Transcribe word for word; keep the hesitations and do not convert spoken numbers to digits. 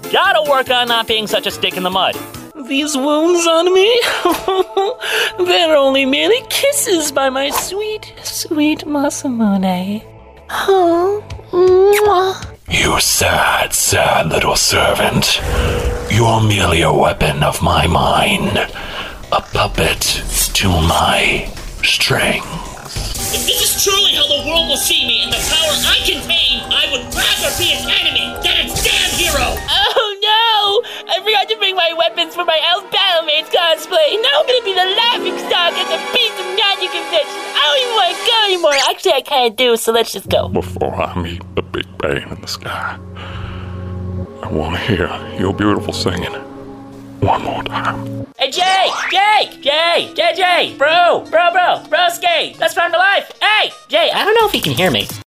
Gotta work on not being such a stick in the mud. These wounds on me? They're only merely kisses by my sweet, sweet Masamune. Oh, mwah. You sad, sad little servant. You're merely a weapon of my mind. A puppet to my strings. If this is truly how the world will see me and the power I contain, I would rather be its enemy than its damn hero! Oh no! I forgot to bring my weapons for my Elf Battlemates cosplay. Now I'm gonna be the laughing stock at the Beast of Magic convention. I don't even want to go anymore. Actually, I kinda do, so let's just go. Before I meet the big bang in the sky, I want to hear your beautiful singing one more time. Hey, Jake! Jake! Jay! Jay, Jay! Bro! Bro, bro! Broski! Best friend alive! Hey! Jay, I don't know if he can hear me.